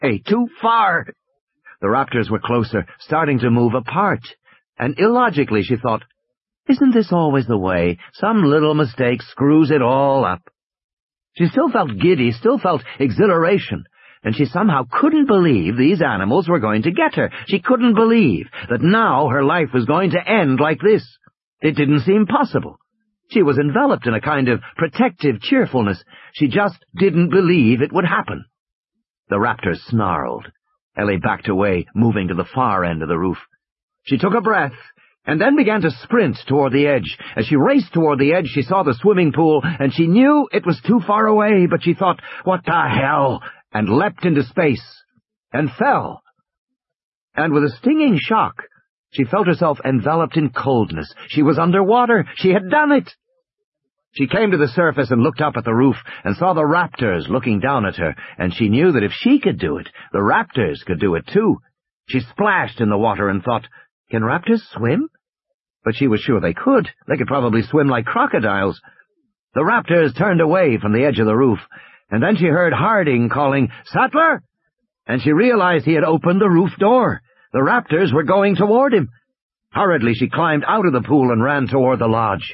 Hey, too far! The raptors were closer, starting to move apart, and illogically she thought, isn't this always the way? Some little mistake screws it all up. She still felt giddy, still felt exhilaration, and she somehow couldn't believe these animals were going to get her. She couldn't believe that now her life was going to end like this. It didn't seem possible. She was enveloped in a kind of protective cheerfulness. She just didn't believe it would happen. The raptors snarled. Ellie backed away, moving to the far end of the roof. She took a breath, and then began to sprint toward the edge. As she raced toward the edge, she saw the swimming pool, and she knew it was too far away, but she thought, what the hell, and leapt into space, and fell. And with a stinging shock, she felt herself enveloped in coldness. She was underwater. She had done it. She came to the surface and looked up at the roof and saw the raptors looking down at her, and she knew that if she could do it, the raptors could do it too. She splashed in the water and thought, can raptors swim? But she was sure they could. They could probably swim like crocodiles. The raptors turned away from the edge of the roof, and then she heard Harding calling, Sattler! And she realized he had opened the roof door. The raptors were going toward him. Hurriedly she climbed out of the pool and ran toward the lodge.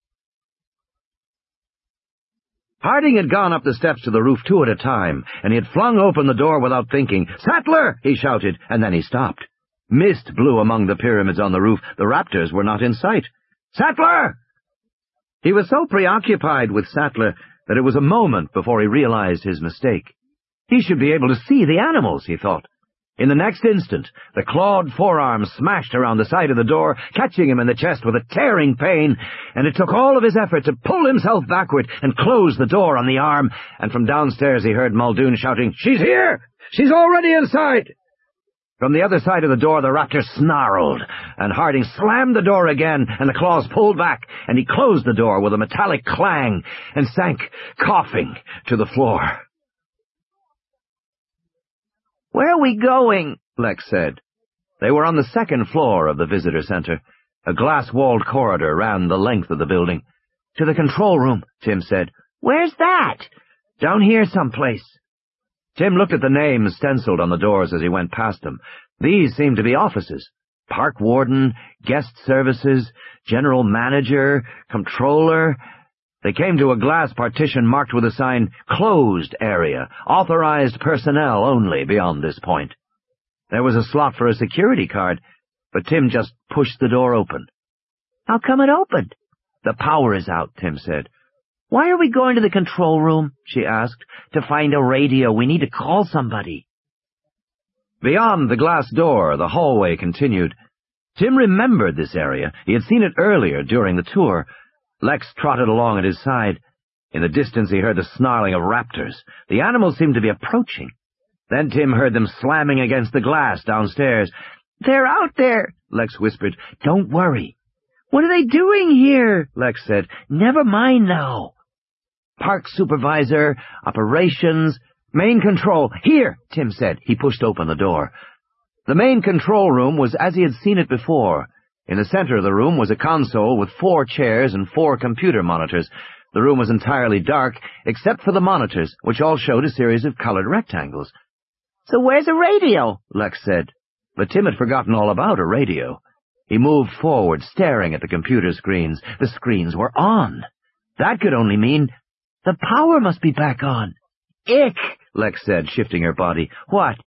Harding had gone up the steps to the roof 2 at a time, and he had flung open the door without thinking. Sattler! He shouted, and then he stopped. Mist blew among the pyramids on the roof. The raptors were not in sight. Sattler! He was so preoccupied with Sattler that it was a moment before he realized his mistake. He should be able to see the animals, he thought. In the next instant, the clawed forearm smashed around the side of the door, catching him in the chest with a tearing pain, and it took all of his effort to pull himself backward and close the door on the arm, and from downstairs he heard Muldoon shouting, She's here! She's already inside! From the other side of the door the raptor snarled, and Harding slammed the door again, and the claws pulled back, and he closed the door with a metallic clang, and sank, coughing, to the floor. Where are we going? Lex said. They were on the 2nd floor of the visitor center. A glass-walled corridor ran the length of the building. To the control room, Tim said. Where's that? Down here someplace. Tim looked at the names stenciled on the doors as he went past them. These seemed to be offices. Park warden, guest services, general manager, controller. They came to a glass partition marked with a sign, Closed Area, authorized personnel only beyond this point. There was a slot for a security card, but Tim just pushed the door open. How come it opened? The power is out, Tim said. Why are we going to the control room? She asked. To find a radio. We need to call somebody. Beyond the glass door, the hallway continued. Tim remembered this area. He had seen it earlier during the tour. Lex trotted along at his side. In the distance he heard the snarling of raptors. The animals seemed to be approaching. Then Tim heard them slamming against the glass downstairs. They're out there, Lex whispered. Don't worry. What are they doing here? Lex said. Never mind now. Park supervisor, operations, main control. Here, Tim said. He pushed open the door. The main control room was as he had seen it before. In the center of the room was a console with 4 chairs and 4 computer monitors. The room was entirely dark, except for the monitors, which all showed a series of colored rectangles. So where's a radio? Lex said. But Tim had forgotten all about a radio. He moved forward, staring at the computer screens. The screens were on. That could only mean the power must be back on. Ick, Lex said, shifting her body. What?